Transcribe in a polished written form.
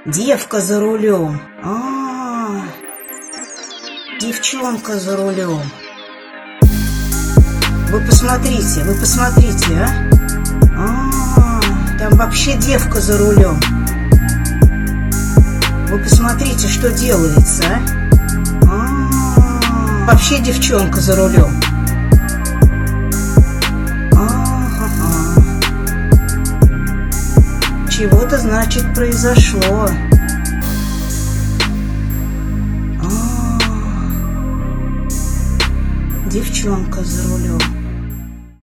Девка за рулем. Девчонка за рулем. Вы посмотрите, там вообще девка за рулем. Вы посмотрите, что делается, Вообще девчонка за рулем. Чего-то, значит, произошло. Девчонка за рулем.